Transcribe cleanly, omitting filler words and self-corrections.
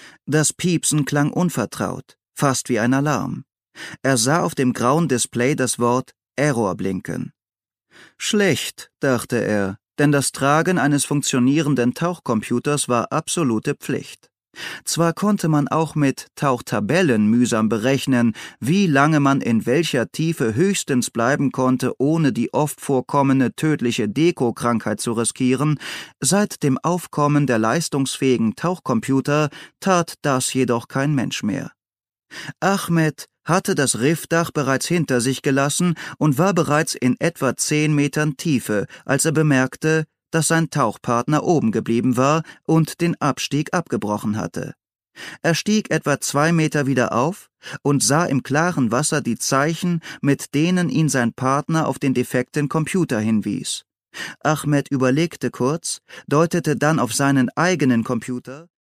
Das Piepsen klang unvertraut, fast wie ein Alarm. Er sah auf dem grauen Display das Wort Error blinken. Schlecht, dachte er, denn das Tragen eines funktionierenden Tauchcomputers war absolute Pflicht. Zwar konnte man auch mit Tauchtabellen mühsam berechnen, wie lange man in welcher Tiefe höchstens bleiben konnte, ohne die oft vorkommende tödliche Deko-Krankheit zu riskieren, seit dem Aufkommen der leistungsfähigen Tauchcomputer tat das jedoch kein Mensch mehr. Ahmed hatte das Riffdach bereits hinter sich gelassen und war bereits in etwa 10 Metern Tiefe, als er bemerkte, dass sein Tauchpartner oben geblieben war und den Abstieg abgebrochen hatte. Er stieg etwa 2 Meter wieder auf und sah im klaren Wasser die Zeichen, mit denen ihn sein Partner auf den defekten Computer hinwies. Ahmed überlegte kurz, deutete dann auf seinen eigenen Computer